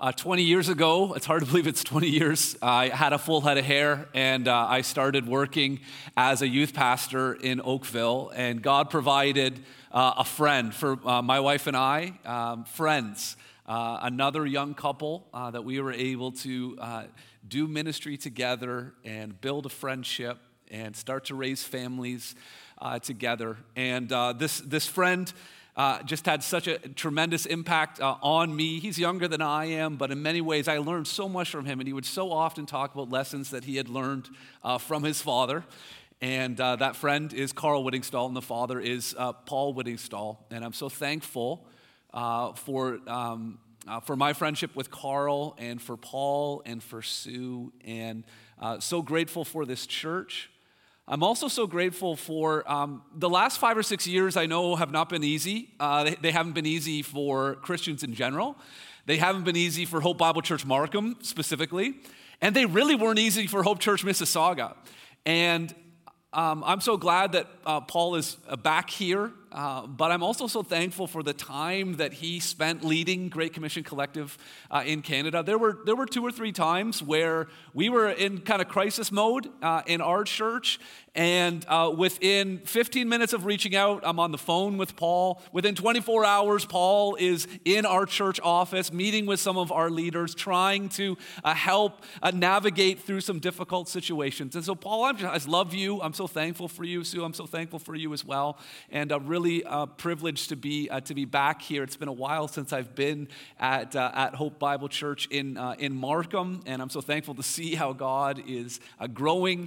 20 years ago, it's hard to believe it's 20 years, I had a full head of hair and I started working as a youth pastor in Oakville, and God provided a friend for my wife and I, friends, another young couple that we were able to do ministry together and build a friendship and start to raise families together. And this friend just had such a tremendous impact on me. He's younger than I am, but in many ways I learned so much from him, and he would so often talk about lessons that he had learned from his father. And that friend is Carl Whittingstall, and the father is Paul Whittingstall. And I'm so thankful for my friendship with Carl and for Paul and for Sue, and so grateful for this church. I'm also so grateful for the last 5 or 6 years. I know have not been easy. They haven't been easy for Christians in general. They haven't been easy for Hope Bible Church Markham specifically. And they really weren't easy for Hope Church Mississauga. And I'm so glad that Paul is back here, but I'm also so thankful for the time that he spent leading Great Commission Collective in Canada. There were 2 or 3 times where we were in kind of crisis mode in our church, and within 15 minutes of reaching out, I'm on the phone with Paul. Within 24 hours, Paul is in our church office, meeting with some of our leaders, trying to help navigate through some difficult situations. And so, Paul, I love you. I'm so thankful for you. Sue, I'm so thankful for you as well, and really privileged to be back here. It's been a while since I've been at Hope Bible Church in Markham, and I'm so thankful to see how God is growing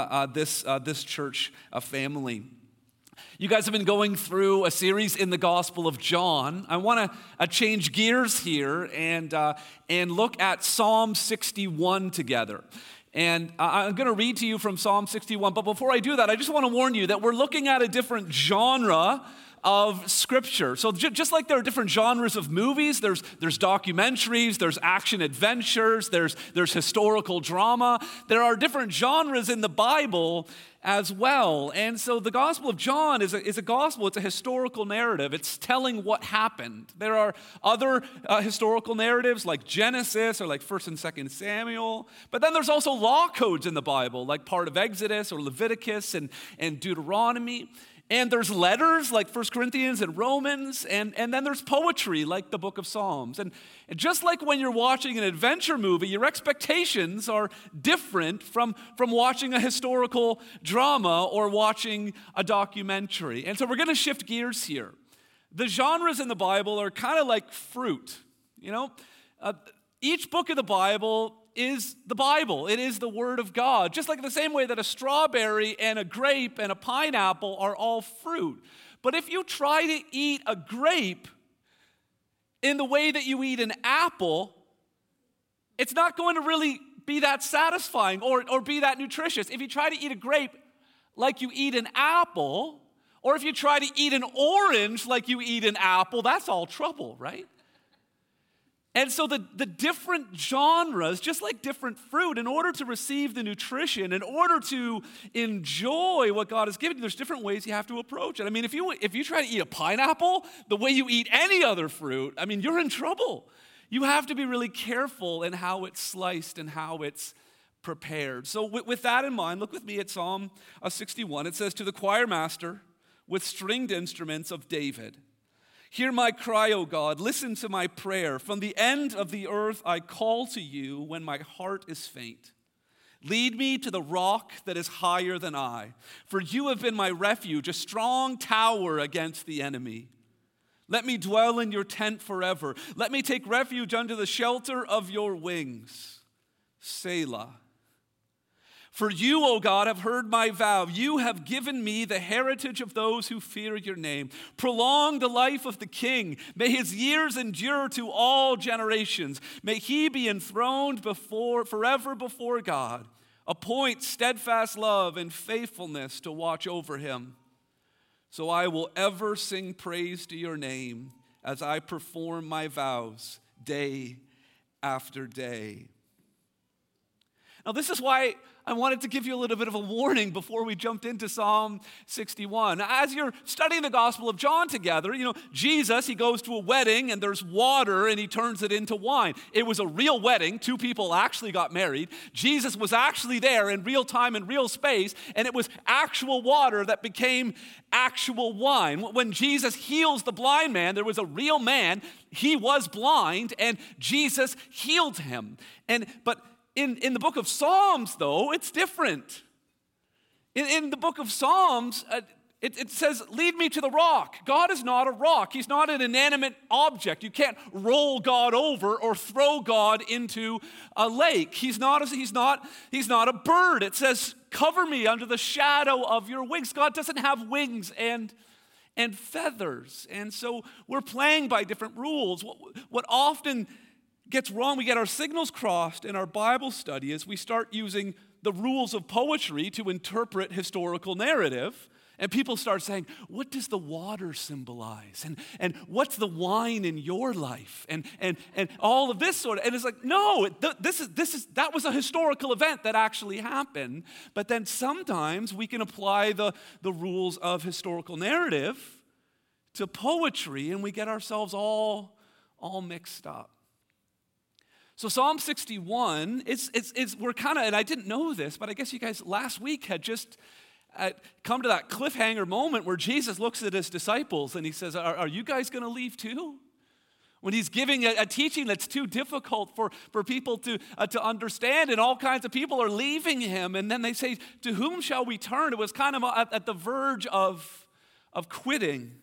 this church family. You guys have been going through a series in the Gospel of John. I want to change gears here and look at Psalm 61 together. And I'm going to read to you from Psalm 61. But before I do that, I just want to warn you that we're looking at a different genre of Scripture. So just like there are different genres of movies, there's documentaries, there's action adventures, there's historical drama. There are different genres in the Bible as well. And so the Gospel of John is a gospel. It's a historical narrative. It's telling what happened. There are other historical narratives like Genesis or like 1st and 2nd Samuel. But then there's also law codes in the Bible, like part of Exodus or Leviticus and Deuteronomy. And there's letters like 1 Corinthians and Romans, and then there's poetry like the book of Psalms. And just like when you're watching an adventure movie, your expectations are different from watching a historical drama or watching a documentary. And so we're going to shift gears here. The genres in the Bible are kind of like fruit, you know? Each book of the Bible is the Bible. It is the Word of God. Just like the same way that a strawberry and a grape and a pineapple are all fruit. But if you try to eat a grape in the way that you eat an apple, it's not going to really be that satisfying or be that nutritious. If you try to eat a grape like you eat an apple, or if you try to eat an orange like you eat an apple, that's all trouble, right? And so the different genres, just like different fruit, in order to receive the nutrition, in order to enjoy what God has given you, there's different ways you have to approach it. I mean, if you try to eat a pineapple the way you eat any other fruit, I mean, you're in trouble. You have to be really careful in how it's sliced and how it's prepared. So with that in mind, look with me at Psalm 61. It says, "To the choir master with stringed instruments of David, hear my cry, O God, listen to my prayer. From the end of the earth I call to you when my heart is faint. Lead me to the rock that is higher than I, for you have been my refuge, a strong tower against the enemy. Let me dwell in your tent forever. Let me take refuge under the shelter of your wings. Selah. For you, O God, have heard my vow. You have given me the heritage of those who fear your name. Prolong the life of the king. May his years endure to all generations. May he be enthroned forever before God. Appoint steadfast love and faithfulness to watch over him. So I will ever sing praise to your name as I perform my vows day after day." Now, this is why I wanted to give you a little bit of a warning before we jumped into Psalm 61. As you're studying the Gospel of John together, Jesus, he goes to a wedding and there's water and he turns it into wine. It was a real wedding. Two people actually got married. Jesus was actually there in real time and real space, and it was actual water that became actual wine. When Jesus heals the blind man, there was a real man. He was blind and Jesus healed him. But in the book of Psalms, though, it's different. In the book of Psalms, it says, lead me to the rock. God is not a rock. He's not an inanimate object. You can't roll God over or throw God into a lake. He's not a bird. It says, cover me under the shadow of your wings. God doesn't have wings and feathers. And so we're playing by different rules. What often gets wrong, we get our signals crossed in our Bible study as we start using the rules of poetry to interpret historical narrative. And people start saying, what does the water symbolize? And what's the wine in your life? And all of this sort of, and it's like, no, that was a historical event that actually happened. But then sometimes we can apply the rules of historical narrative to poetry, and we get ourselves all mixed up. So Psalm 61, we're kind of, and I didn't know this, but I guess you guys last week had just come to that cliffhanger moment where Jesus looks at his disciples and he says, are you guys going to leave too? When he's giving a teaching that's too difficult for people to understand, and all kinds of people are leaving him, and then they say, to whom shall we turn? It was kind of at the verge of quitting.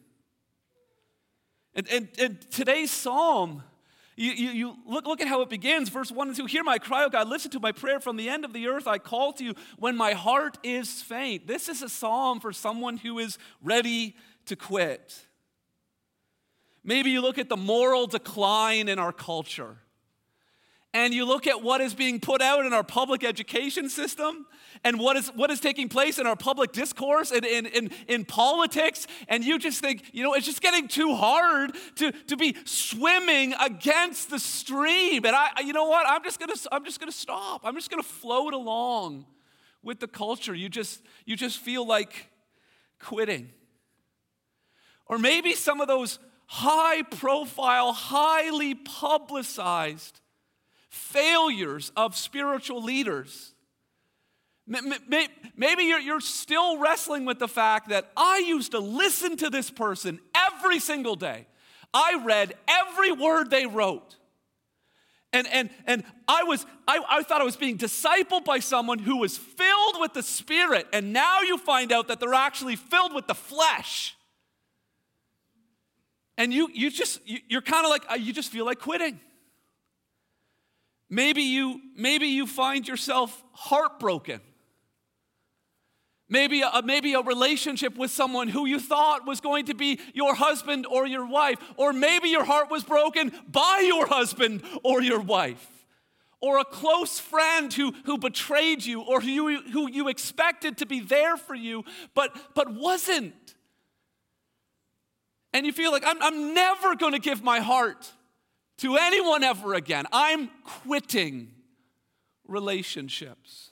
And today's psalm, you look at how it begins, verse 1 and 2. Hear my cry, O God, listen to my prayer. From the end of the earth I call to you when my heart is faint. This is a psalm for someone who is ready to quit. Maybe you look at the moral decline in our culture, and you look at what is being put out in our public education system and what is taking place in our public discourse and in politics, and you just think, it's just getting too hard to be swimming against the stream. And I'm just gonna stop. I'm just gonna float along with the culture. You just feel like quitting. Or maybe some of those high profile, highly publicized failures of spiritual leaders. Maybe you're still wrestling with the fact that I used to listen to this person every single day. I read every word they wrote. And I thought I was being discipled by someone who was filled with the Spirit, and now you find out that they're actually filled with the flesh. And you're kind of like, you just feel like quitting. Maybe you find yourself heartbroken. Maybe a relationship with someone who you thought was going to be your husband or your wife. Or maybe your heart was broken by your husband or your wife. Or a close friend who betrayed you, or who you expected to be there for you, but wasn't. And you feel like, I'm never going to give my heart to anyone ever again. I'm quitting relationships.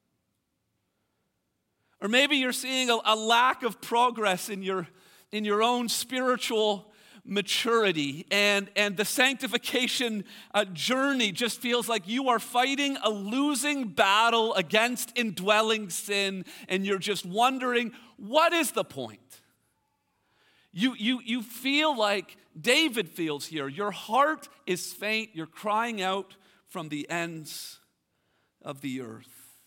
Or maybe you're seeing a lack of progress in your own spiritual maturity, and the sanctification journey just feels like you are fighting a losing battle against indwelling sin, and you're just wondering, what is the point? You feel like David feels here. Your heart is faint. You're crying out from the ends of the earth.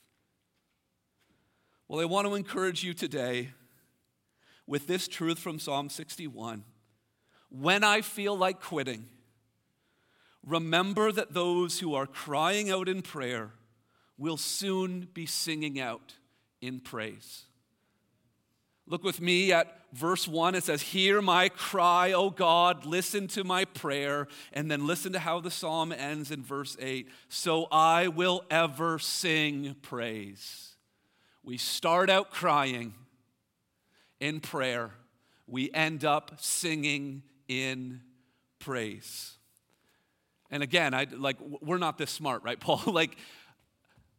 Well, I want to encourage you today with this truth from Psalm 61. When I feel like quitting, remember that those who are crying out in prayer will soon be singing out in praise. Look with me at verse 1. It says, hear my cry, O God, listen to my prayer. And then listen to how the psalm ends in verse 8. So I will ever sing praise. We start out crying in prayer. We end up singing in praise. And again, we're not this smart, right, Paul?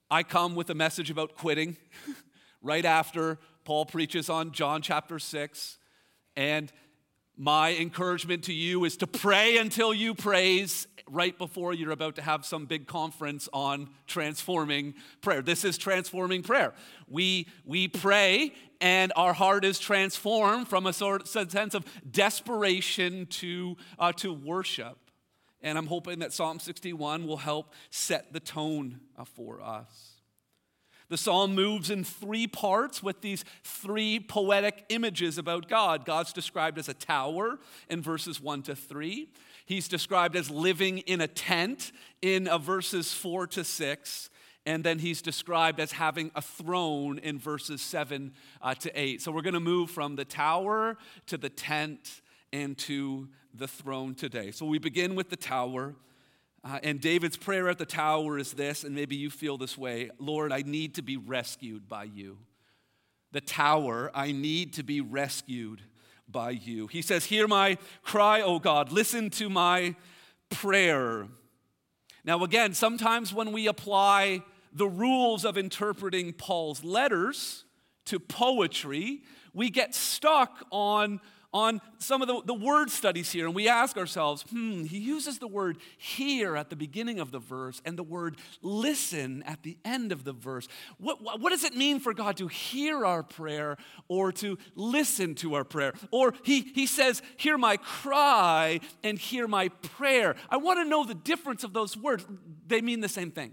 I come with a message about quitting right after Paul preaches on John chapter 6. And my encouragement to you is to pray until you praise right before you're about to have some big conference on transforming prayer. This is transforming prayer. We pray and our heart is transformed from a sense of desperation to worship. And I'm hoping that Psalm 61 will help set the tone for us. The psalm moves in three parts with these three poetic images about God. God's described as a tower in verses 1 to 3. He's described as living in a tent in verses 4 to 6. And then he's described as having a throne in verses 7 to 8. So we're going to move from the tower to the tent and to the throne today. So we begin with the tower. And David's prayer at the tower is this, and maybe you feel this way: Lord, I need to be rescued by you. The tower, I need to be rescued by you. He says, hear my cry, O God, listen to my prayer. Now again, sometimes when we apply the rules of interpreting Paul's letters to poetry, we get stuck on some of the word studies here, and we ask ourselves, he uses the word hear at the beginning of the verse and the word listen at the end of the verse. What does it mean for God to hear our prayer or to listen to our prayer? Or he says, hear my cry and hear my prayer. I want to know the difference of those words. They mean the same thing.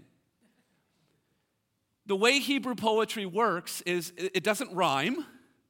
The way Hebrew poetry works is it doesn't rhyme.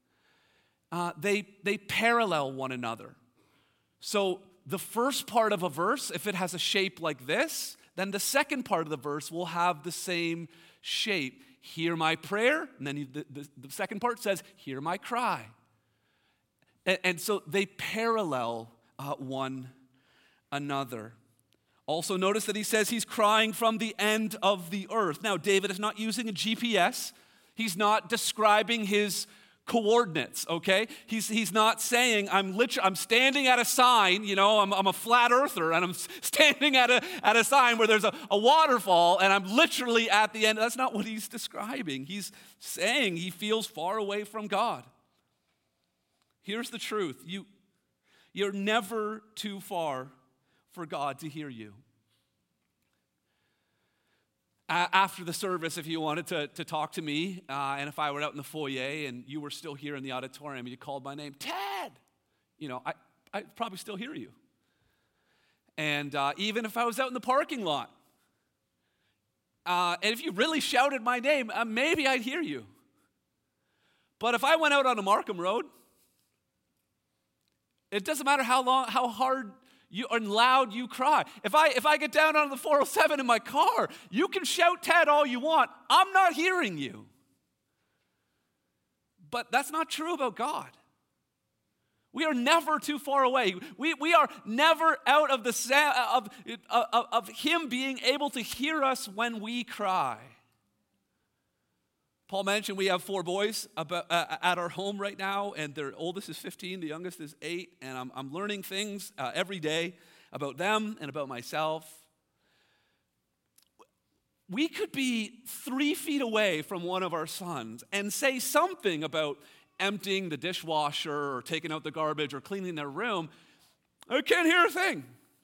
They parallel one another. So the first part of a verse, if it has a shape like this, then the second part of the verse will have the same shape. Hear my prayer, and then the second part says, hear my cry. And so they parallel one another. Also notice that he says he's crying from the end of the earth. Now, David is not using a GPS. He's not describing his coordinates, okay? He's not saying, I'm standing at a sign, I'm a flat earther, and I'm standing at a sign where there's a waterfall, and I'm literally at the end. That's not what he's describing. He's saying he feels far away from God. Here's the truth. You're never too far for God to hear you. After the service, if you wanted to talk to me, and if I were out in the foyer and you were still here in the auditorium and you called my name, Ted, I'd probably still hear you. And even if I was out in the parking lot, and if you really shouted my name, maybe I'd hear you. But if I went out on a Markham Road, it doesn't matter how hard and loud you cry. If I get down on the 407 in my car, you can shout Ted all you want. I'm not hearing you. But that's not true about God. We are never too far away. We are never out of the of Him being able to hear us when we cry. Paul mentioned we have 4 boys at our home right now, and their oldest is 15, the youngest is 8, and I'm learning things every day about them and about myself. We could be 3 feet away from one of our sons and say something about emptying the dishwasher or taking out the garbage or cleaning their room. I can't hear a thing.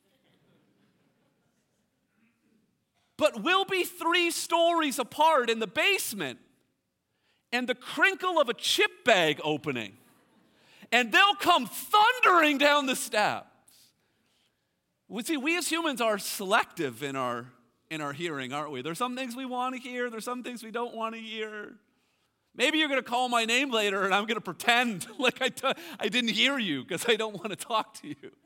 But we'll be 3 stories apart in the basement, and the crinkle of a chip bag opening, and they'll come thundering down the steps. We as humans are selective in our hearing, aren't we? There's some things we want to hear, there's some things we don't want to hear. Maybe you're going to call my name later, and I'm going to pretend like I didn't hear you because I don't want to talk to you.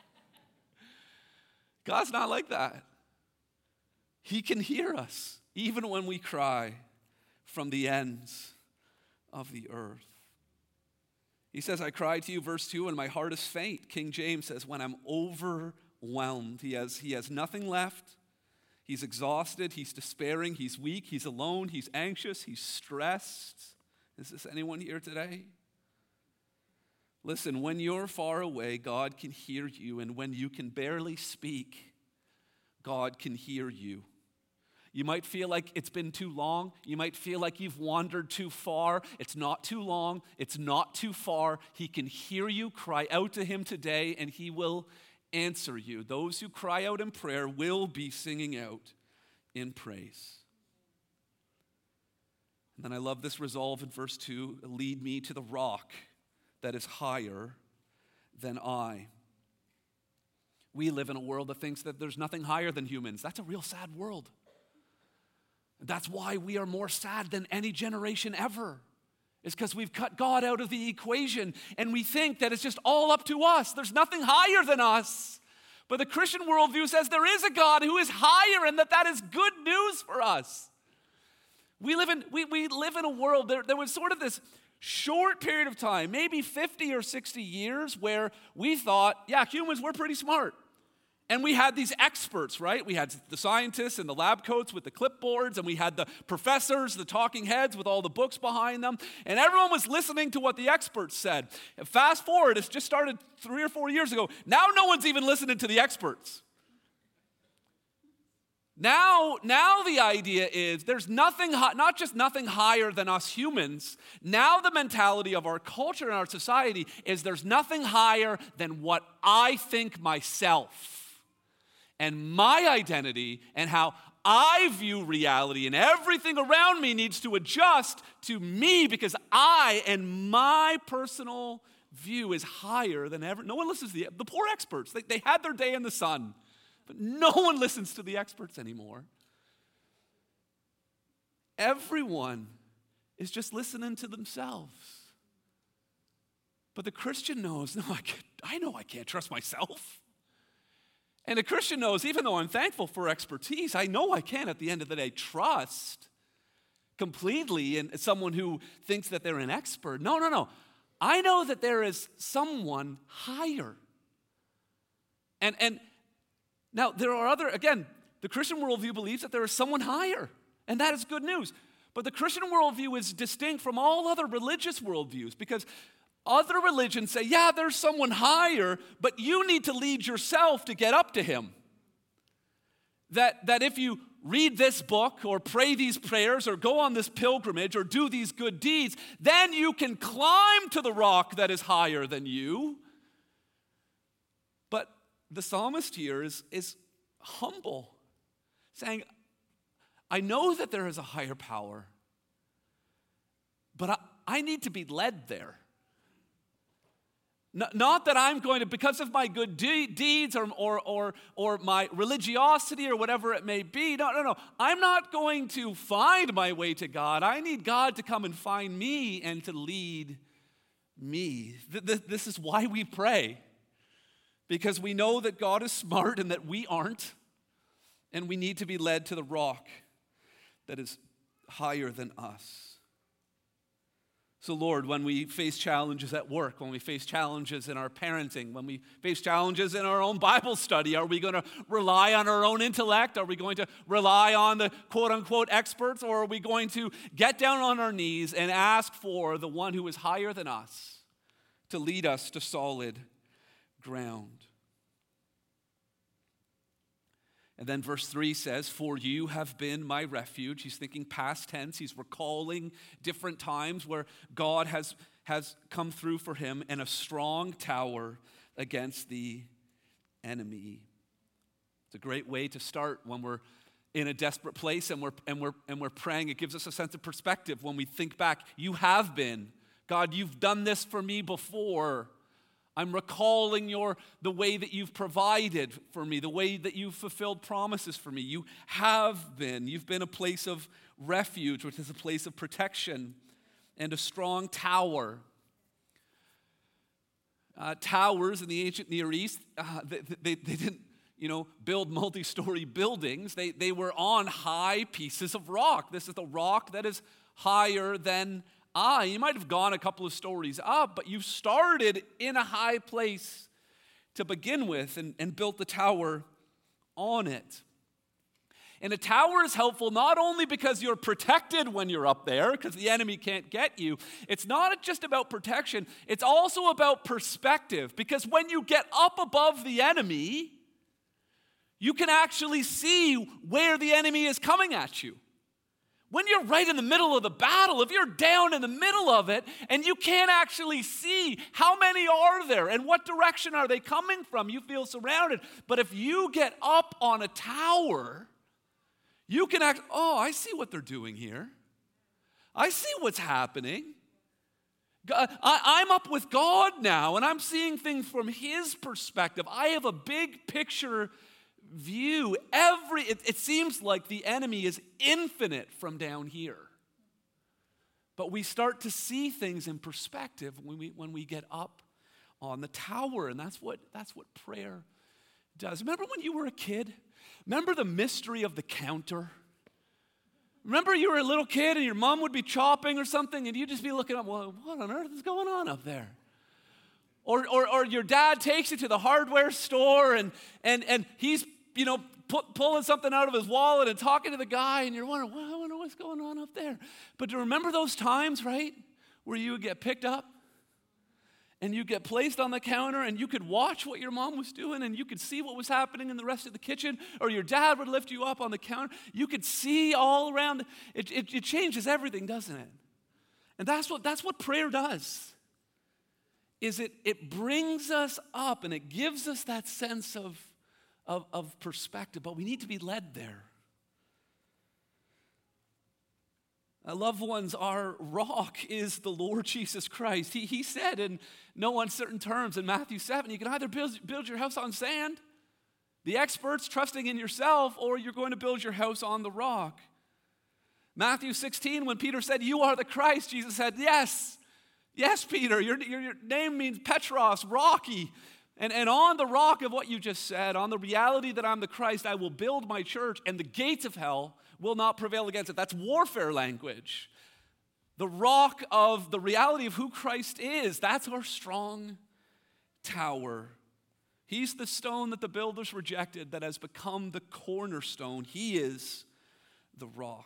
God's not like that. He can hear us, even when we cry from the ends of the earth. He says, I cried to you, verse 2, and my heart is faint. King James says, when I'm overwhelmed. He has nothing left. He's exhausted. He's despairing. He's weak. He's alone. He's anxious. He's stressed. Is this anyone here today? Listen, when you're far away, God can hear you. And when you can barely speak, God can hear you. You might feel like it's been too long. You might feel like you've wandered too far. It's not too long. It's not too far. He can hear you. Cry out to him today, and he will answer you. Those who cry out in prayer will be singing out in praise. And then I love this resolve in verse 2, lead me to the rock that is higher than I. We live in a world that thinks that there's nothing higher than humans. That's a real sad world. That's why we are more sad than any generation ever. It's because we've cut God out of the equation and we think that it's just all up to us. There's nothing higher than us. But the Christian worldview says there is a God who is higher and that is good news for us. We live in a world, there was sort of this short period of time, maybe 50 or 60 years, where we thought, yeah, humans, we're pretty smart. And we had these experts, right? We had the scientists in the lab coats with the clipboards, and we had the professors, the talking heads with all the books behind them, and everyone was listening to what the experts said. And fast forward, it's just started 3 or 4 years ago. Now no one's even listening to the experts. Now the idea is there's nothing, not just nothing higher than us humans. Now the mentality of our culture and our society is there's nothing higher than what I think myself. And my identity and how I view reality and everything around me needs to adjust to me because I and my personal view is higher than ever. No one listens to the poor experts. They had their day in the sun, but no one listens to the experts anymore. Everyone is just listening to themselves. But the Christian knows, no, I know I can't trust myself. And a Christian knows, even though I'm thankful for expertise, I know I can at the end of the day trust completely in someone who thinks that they're an expert. No. I know that there is someone higher. And now there are again, the Christian worldview believes that there is someone higher, and that is good news. But the Christian worldview is distinct from all other religious worldviews because other religions say, yeah, there's someone higher, but you need to lead yourself to get up to him. That if you read this book or pray these prayers or go on this pilgrimage or do these good deeds, then you can climb to the rock that is higher than you. But the psalmist here is humble, saying, I know that there is a higher power, but I need to be led there. Not that I'm going to, because of my good deeds or my religiosity or whatever it may be. No. I'm not going to find my way to God. I need God to come and find me and to lead me. This is why we pray. Because we know that God is smart and that we aren't. And we need to be led to the rock that is higher than us. So Lord, when we face challenges at work, when we face challenges in our parenting, when we face challenges in our own Bible study, are we going to rely on our own intellect? Are we going to rely on the quote-unquote experts? Or are we going to get down on our knees and ask for the one who is higher than us to lead us to solid ground? And then verse 3 says, for you have been my refuge. He's thinking past tense. He's recalling different times where God has come through for him, and a strong tower against the enemy. It's a great way to start when we're in a desperate place and we're praying. It gives us a sense of perspective when we think back. You have been. God, you've done this for me before. I'm recalling the way that you've provided for me, the way that you've fulfilled promises for me. You have been. You've been a place of refuge, which is a place of protection, and a strong tower. Towers in the ancient Near East, they didn't, build multi-story buildings. They were on high pieces of rock. This is the rock that is higher than you might have gone a couple of stories up, but you started in a high place to begin with and built the tower on it. And a tower is helpful not only because you're protected when you're up there, because the enemy can't get you. It's not just about protection, it's also about perspective. Because when you get up above the enemy, You can actually see where the enemy is coming at you. When you're right in the middle of the battle, if you're down in the middle of it and you can't actually see how many are there and what direction are they coming from, you feel surrounded. But if you get up on a tower, you can I see what they're doing here. I see what's happening. I'm up with God now, and I'm seeing things from His perspective. I have a big picture view. It seems like the enemy is infinite from down here. But we start to see things in perspective when we get up on the tower, and that's what prayer does. Remember when you were a kid? Remember the mystery of the counter? Remember you were a little kid and your mom would be chopping or something and you'd just be looking up, well, what on earth is going on up there? Or your dad takes you to the hardware store and he's, pulling something out of his wallet and talking to the guy and you're wondering, well, I wonder what's going on up there. But do you remember those times, right, where you would get picked up and you get placed on the counter and you could watch what your mom was doing and you could see what was happening in the rest of the kitchen, or your dad would lift you up on the counter. You could see all around. It changes everything, doesn't it? And that's what prayer does. It brings us up and it gives us that sense of perspective, but we need to be led there. Loved ones, our rock is the Lord Jesus Christ. He said in no uncertain terms in Matthew 7, you can either build your house on sand, the experts trusting in yourself, or you're going to build your house on the rock. Matthew 16, when Peter said, you are the Christ, Jesus said, yes, Peter, your name means Petros, rocky. And on the rock of what you just said, on the reality that I'm the Christ, I will build my church, and the gates of hell will not prevail against it. That's warfare language. The rock of the reality of who Christ is, that's our strong tower. He's the stone that the builders rejected that has become the cornerstone. He is the rock.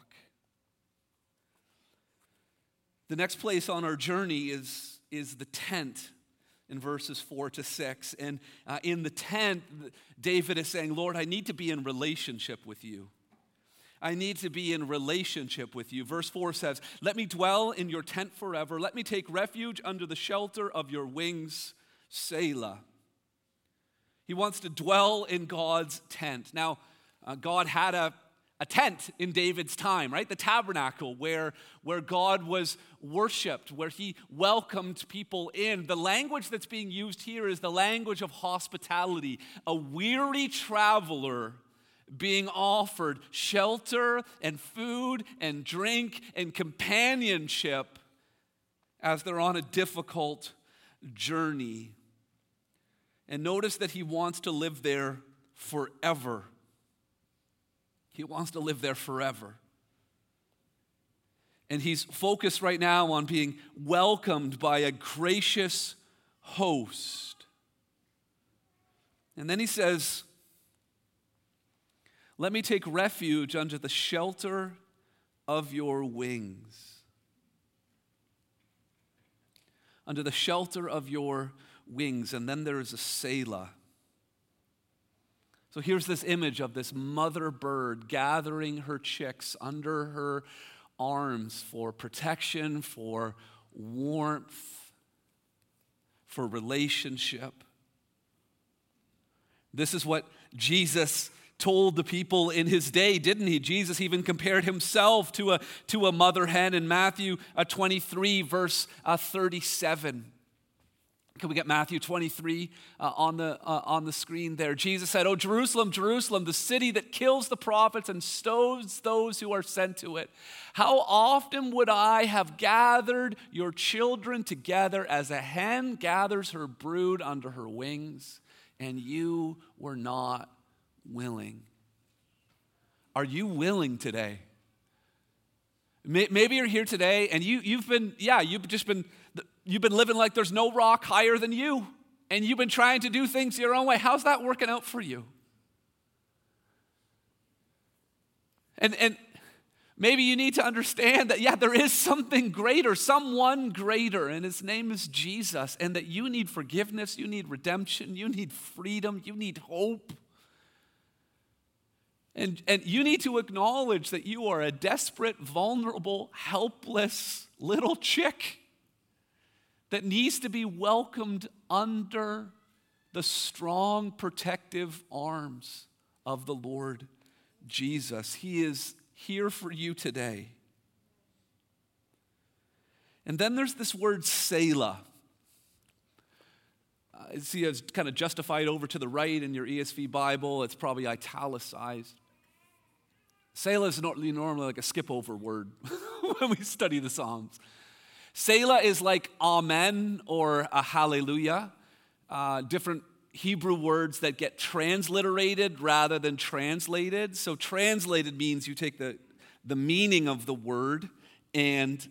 The next place on our journey is the tent in verses 4-6. And in the tent, David is saying, Lord, I need to be in relationship with you. I need to be in relationship with you. Verse 4 says, let me dwell in your tent forever. Let me take refuge under the shelter of your wings, Selah. He wants to dwell in God's tent. Now, God had a tent in David's time, right? The tabernacle where God was worshiped, where he welcomed people in. The language that's being used here is the language of hospitality. A weary traveler being offered shelter and food and drink and companionship as they're on a difficult journey. And notice that he wants to live there forever. He wants to live there forever. And he's focused right now on being welcomed by a gracious host. And then he says, let me take refuge under the shelter of your wings. Under the shelter of your wings. And then there is a Selah. So here's this image of this mother bird gathering her chicks under her arms for protection, for warmth, for relationship. This is what Jesus told the people in his day, didn't he? Jesus even compared himself to a mother hen in Matthew 23, verse 37. Can we get Matthew 23 on the screen there? Jesus said, "Oh, Jerusalem, Jerusalem, the city that kills the prophets and stones those who are sent to it. How often would I have gathered your children together as a hen gathers her brood under her wings, and you were not willing." Are you willing today? Maybe you're here today and you've been living like there's no rock higher than you, and you've been trying to do things your own way. How's that working out for you? And maybe you need to understand that, there is something greater, someone greater, and his name is Jesus, and that you need forgiveness, you need redemption, you need freedom, you need hope. And you need to acknowledge that you are a desperate, vulnerable, helpless little chick that needs to be welcomed under the strong, protective arms of the Lord Jesus. He is here for you today. And then there's this word Selah. See, it's kind of justified over to the right in your ESV Bible. It's probably italicized. Selah is normally like a skip-over word when we study the Psalms. Selah is like amen or a hallelujah, different Hebrew words that get transliterated rather than translated. So translated means you take the meaning of the word and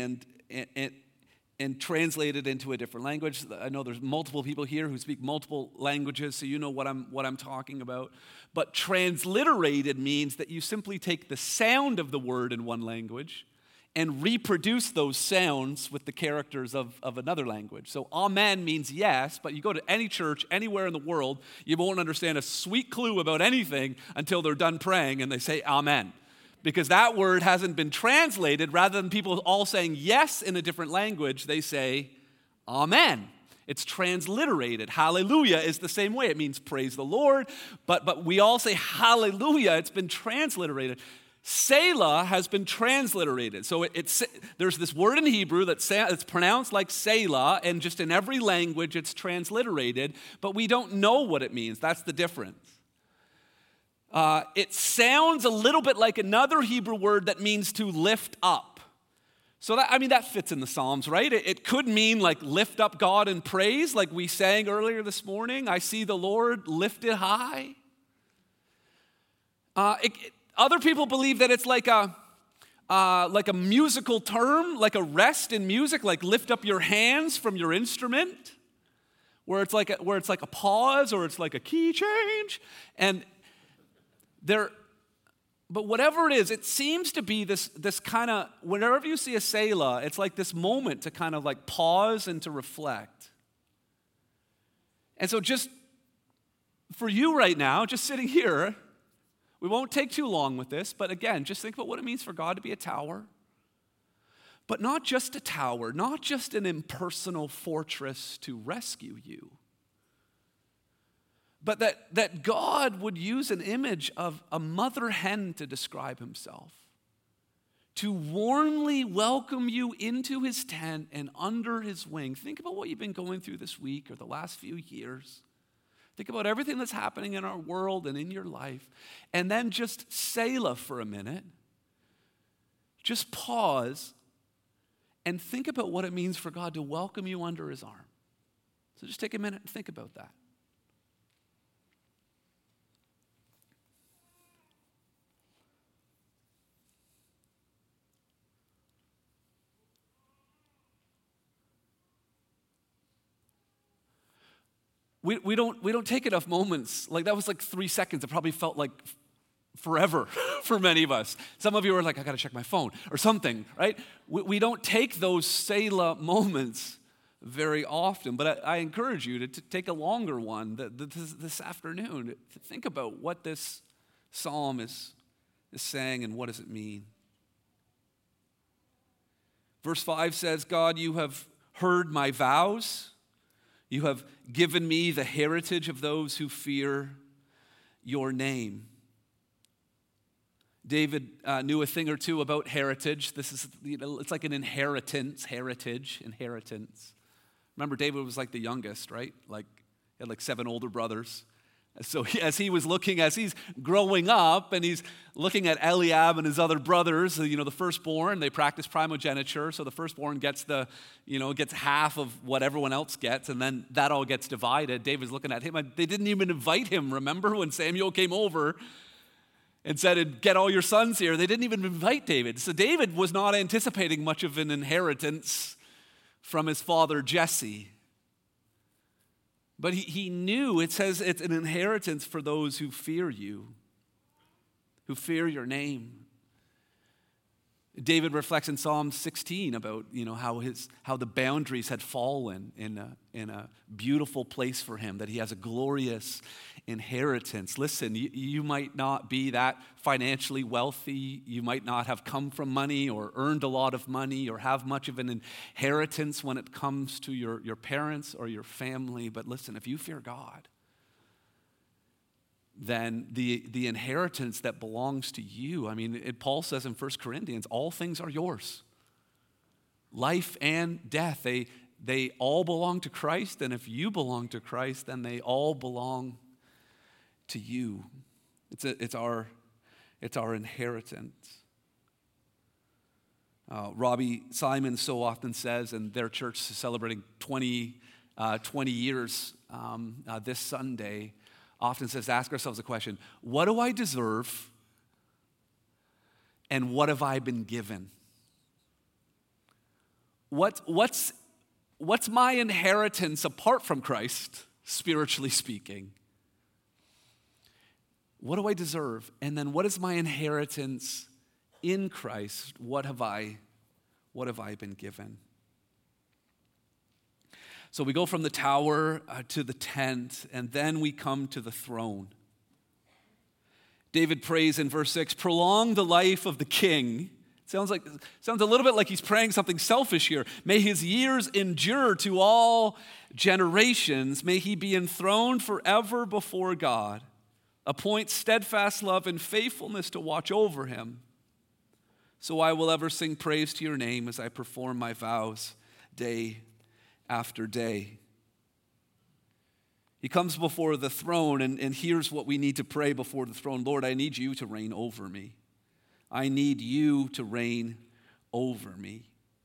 translate it into a different language. I know there's multiple people here who speak multiple languages, so you know what I'm talking about. But transliterated means that you simply take the sound of the word in one language and reproduce those sounds with the characters of another language. So amen means yes, but you go to any church anywhere in the world, you won't understand a sweet clue about anything until they're done praying and they say amen. Because that word hasn't been translated. Rather than people all saying yes in a different language, they say amen. It's transliterated. Hallelujah is the same way. It means praise the Lord, but we all say hallelujah. It's been transliterated. Selah has been transliterated. So there's this word in Hebrew it's pronounced like Selah, and just in every language it's transliterated, but we don't know what it means. That's the difference. It sounds a little bit like another Hebrew word that means to lift up. So that fits in the Psalms, right? It could mean like lift up God in praise, like we sang earlier this morning. I see the Lord lifted high. Other people believe that it's like a musical term, like a rest in music, like lift up your hands from your instrument, where it's like a pause or it's like a key change, But whatever it is, it seems to be this kind of, whenever you see a Selah, it's like this moment to kind of like pause and to reflect. And so just for you right now, just sitting here, we won't take too long with this, but again, just think about what it means for God to be a tower. But not just a tower, not just an impersonal fortress to rescue you. But that God would use an image of a mother hen to describe himself, to warmly welcome you into his tent and under his wing. Think about what you've been going through this week or the last few years. Think about everything that's happening in our world and in your life. And then just Selah for a minute. Just pause and think about what it means for God to welcome you under his arm. So just take a minute and think about that. We don't take enough moments. Like that was like 3 seconds. It probably felt like forever for many of us. Some of you are like, I got to check my phone or something, right? We don't take those Selah moments very often, but I encourage you to take a longer one this afternoon to think about what this psalm is saying and what does it mean. Verse 5 says, God, you have heard my vows. You have given me the heritage of those who fear your name. David knew a thing or two about heritage. This is, it's like an inheritance. Remember, David was like the youngest, right? Like, he had like 7 older brothers. So as he's growing up and he's looking at Eliab and his other brothers, the firstborn, they practice primogeniture. So the firstborn gets gets half of what everyone else gets, and then that all gets divided. David's looking at him. They didn't even invite him. Remember when Samuel came over and said, get all your sons here? They didn't even invite David. So David was not anticipating much of an inheritance from his father Jesse. But he knew, it says it's an inheritance for those who fear you, who fear your name. David reflects in Psalm 16 about, how the boundaries had fallen in a beautiful place for him, that he has a glorious inheritance. Listen, you might not be that financially wealthy. You might not have come from money or earned a lot of money or have much of an inheritance when it comes to your parents or your family. But listen, if you fear God, then the inheritance that belongs to you, Paul says in 1 Corinthians, all things are yours. Life and death, they all belong to Christ, and if you belong to Christ, then they all belong to you. It's our inheritance. Robbie Simon so often says, and their church is celebrating 20 years this Sunday, often says, ask ourselves the question, what do I deserve and what have I been given? What's my inheritance apart from Christ, spiritually speaking? What do I deserve? And then what is my inheritance in Christ? What have I been given? So we go from the tower to the tent, and then we come to the throne. David prays in verse 6, prolong the life of the king. Sounds a little bit like he's praying something selfish here. May his years endure to all generations. May he be enthroned forever before God. Appoint steadfast love and faithfulness to watch over him. So I will ever sing praise to your name as I perform my vows day after day. He comes before the throne, and here's what we need to pray before the throne. Lord, I need you to reign over me. I need you to reign over me.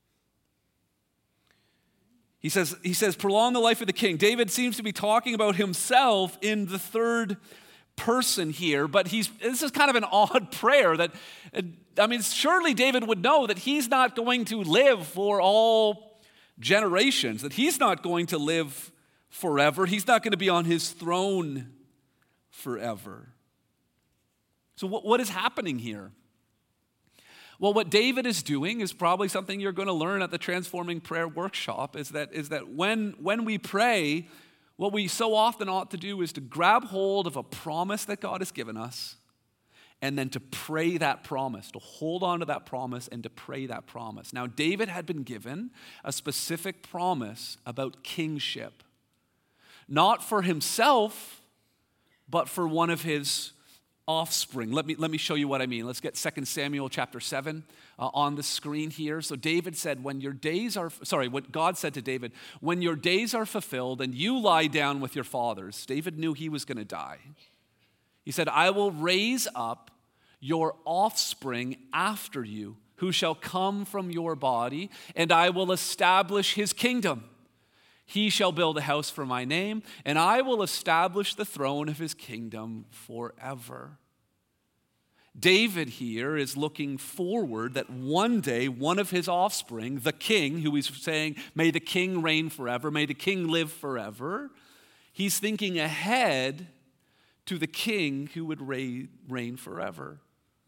He says, prolong the life of the king. David seems to be talking about himself in the third person here, but this is kind of an odd prayer that, surely David would know that he's not going to live for all generations, that he's not going to live forever. He's not going to be on his throne forever. So what is happening here? Well, what David is doing is probably something you're going to learn at the Transforming Prayer Workshop, is that when we pray, what we so often ought to do is to grab hold of a promise that God has given us, and then to pray that promise, to hold on to that promise and to pray that promise. Now, David had been given a specific promise about kingship, not for himself, but for one of his offspring. Let me show you what I mean. Let's get 2 Samuel chapter 7 on the screen here. So David said, what God said to David, when your days are fulfilled and you lie down with your fathers, David knew he was going to die. He said, I will raise up your offspring after you, who shall come from your body, and I will establish his kingdom. He shall build a house for my name, and I will establish the throne of his kingdom forever. David here is looking forward that one day one of his offspring, the king, who he's saying, may the king reign forever, may the king live forever, he's thinking ahead to the king who would reign forever.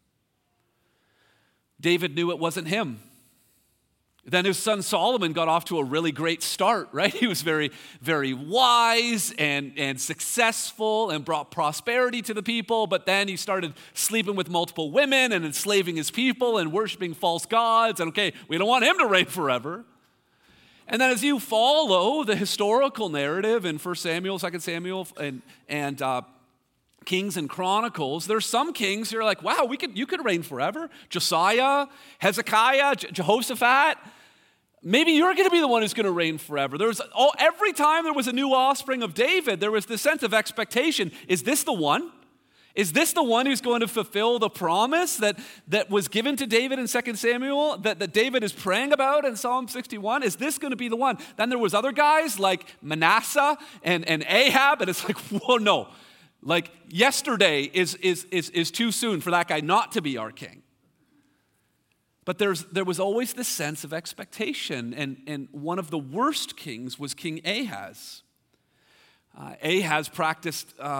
David knew it wasn't him. Then his son Solomon got off to a really great start, right? He was very, very wise and successful and brought prosperity to the people, but then he started sleeping with multiple women and enslaving his people and worshiping false gods. And okay, we don't want him to reign forever. And then as you follow the historical narrative in 1 Samuel, 2 Samuel, and Kings and Chronicles, there's some kings who are like, wow, you could reign forever. Josiah, Hezekiah, Jehoshaphat. Maybe you're going to be the one who's going to reign forever. Every time there was a new offspring of David, there was this sense of expectation. Is this the one? Is this the one who's going to fulfill the promise that was given to David in 2 Samuel, that David is praying about in Psalm 61? Is this going to be the one? Then there was other guys like Manasseh and Ahab, and it's like, whoa, no. Like yesterday is too soon for that guy not to be our king. But there was always this sense of expectation, and one of the worst kings was King Ahaz. Ahaz practiced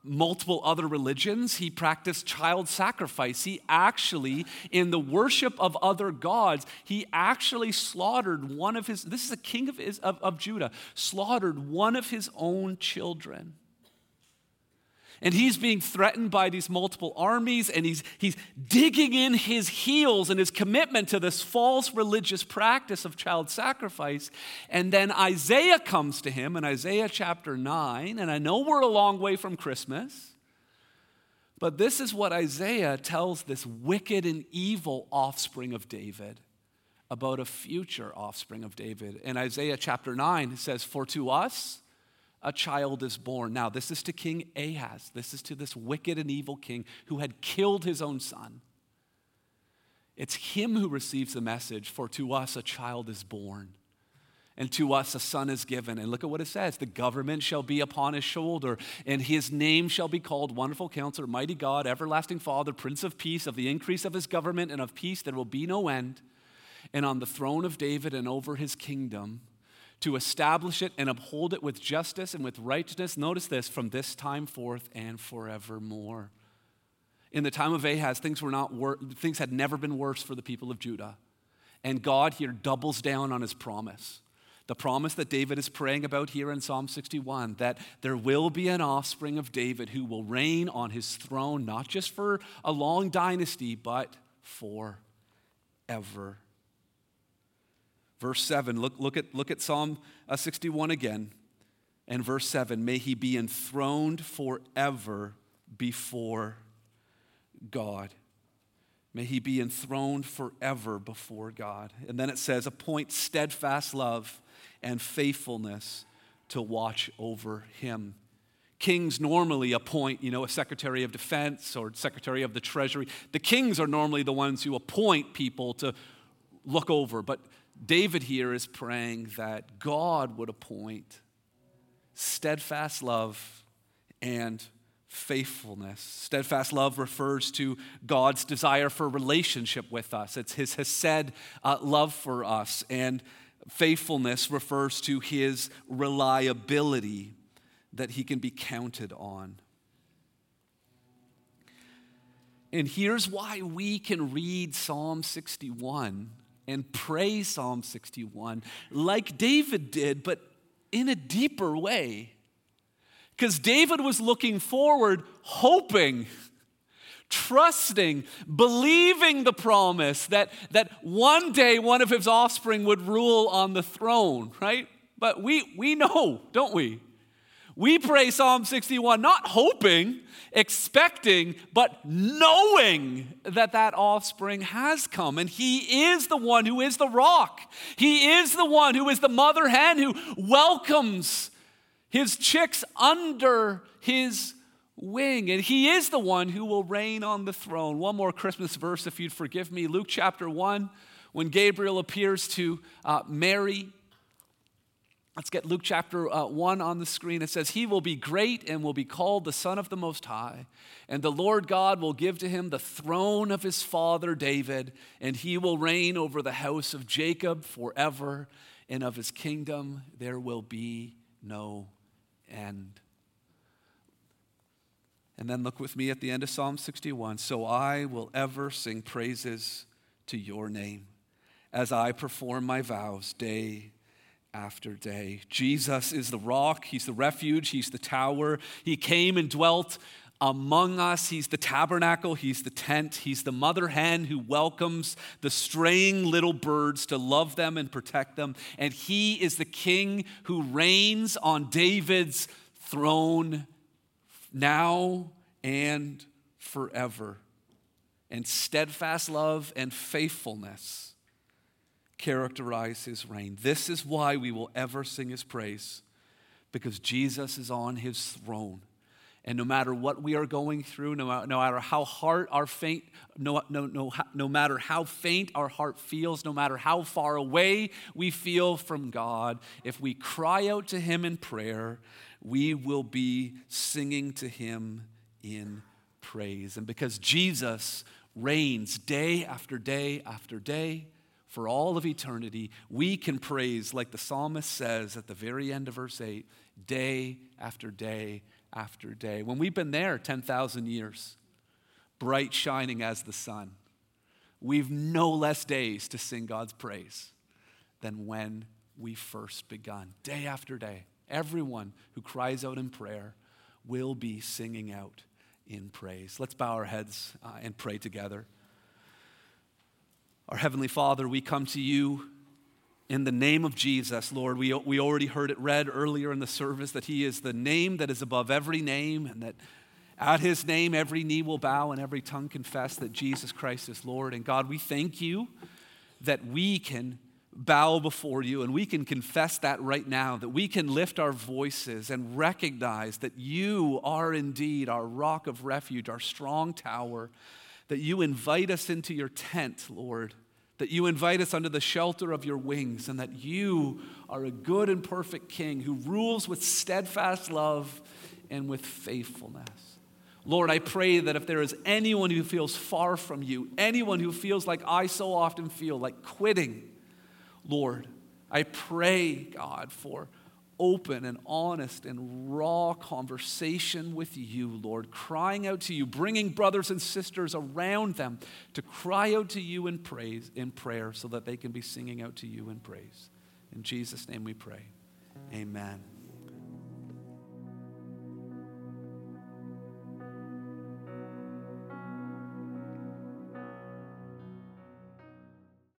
multiple other religions, he practiced child sacrifice. He actually, in the worship of other gods, he actually slaughtered one of his, this is a king of Judah, slaughtered one of his own children. And he's being threatened by these multiple armies, and he's digging in his heels and his commitment to this false religious practice of child sacrifice. And then Isaiah comes to him in Isaiah chapter 9, and I know we're a long way from Christmas, but this is what Isaiah tells this wicked and evil offspring of David about a future offspring of David. In Isaiah chapter 9, it says, "For to us a child is born." Now, this is to King Ahaz. This is to this wicked and evil king who had killed his own son. It's him who receives the message, "For to us a child is born, and to us a son is given." And look at what it says. "The government shall be upon his shoulder, and his name shall be called Wonderful Counselor, Mighty God, Everlasting Father, Prince of Peace. Of the increase of his government and of peace there will be no end. And on the throne of David and over his kingdom, to establish it and uphold it with justice and with righteousness." Notice this, "from this time forth and forevermore." In the time of Ahaz, things had never been worse for the people of Judah. And God here doubles down on his promise. The promise that David is praying about here in Psalm 61, that there will be an offspring of David who will reign on his throne, not just for a long dynasty, but forever. Verse 7, look at Psalm 61 again. And verse 7, "May he be enthroned forever before God." May he be enthroned forever before God. And then it says, "Appoint steadfast love and faithfulness to watch over him." Kings normally appoint, a secretary of defense or secretary of the treasury. The kings are normally the ones who appoint people to look over, but David here is praying that God would appoint steadfast love and faithfulness. Steadfast love refers to God's desire for relationship with us. It's his hesed love for us. And faithfulness refers to his reliability, that he can be counted on. And here's why we can read Psalm 61 and pray Psalm 61 like David did, but in a deeper way. Because David was looking forward, hoping, trusting, believing the promise that one day one of his offspring would rule on the throne, right? But we know, don't we? We pray Psalm 61 not hoping, expecting, but knowing that offspring has come. And he is the one who is the rock. He is the one who is the mother hen who welcomes his chicks under his wing. And he is the one who will reign on the throne. One more Christmas verse, if you'd forgive me. Luke chapter 1, when Gabriel appears to Mary. Let's get Luke chapter 1 on the screen. It says, "He will be great and will be called the Son of the Most High. And the Lord God will give to him the throne of his father David, and he will reign over the house of Jacob forever, and of his kingdom there will be no end." And then look with me at the end of Psalm 61. "So I will ever sing praises to your name as I perform my vows day after day." Jesus is the rock. He's the refuge. He's the tower. He came and dwelt among us. He's the tabernacle. He's the tent. He's the mother hen who welcomes the straying little birds to love them and protect them. And he is the king who reigns on David's throne now and forever. And steadfast love and faithfulness characterize his reign. This is why we will ever sing his praise, because Jesus is on his throne. And no matter what we are going through, no matter how faint our heart feels, no matter how far away we feel from God, if we cry out to him in prayer, we will be singing to him in praise. And because Jesus reigns day after day after day, for all of eternity, we can praise, like the psalmist says at the very end of verse 8, day after day after day. When we've been there 10,000 years, bright shining as the sun, we've no less days to sing God's praise than when we first begun. Day after day, everyone who cries out in prayer will be singing out in praise. Let's bow our heads and pray together. Our Heavenly Father, we come to you in the name of Jesus, Lord. We already heard it read earlier in the service that he is the name that is above every name, and that at his name every knee will bow and every tongue confess that Jesus Christ is Lord. And God, we thank you that we can bow before you and we can confess that right now, that we can lift our voices and recognize that you are indeed our rock of refuge, our strong tower, that you invite us into your tent, Lord, that you invite us under the shelter of your wings, and that you are a good and perfect King who rules with steadfast love and with faithfulness. Lord, I pray that if there is anyone who feels far from you, anyone who feels like I so often feel, like quitting, Lord, I pray, God, for open and honest and raw conversation with you, Lord, crying out to you, bringing brothers and sisters around them to cry out to you in praise, in prayer, so that they can be singing out to you in praise. In Jesus' name we pray. Amen.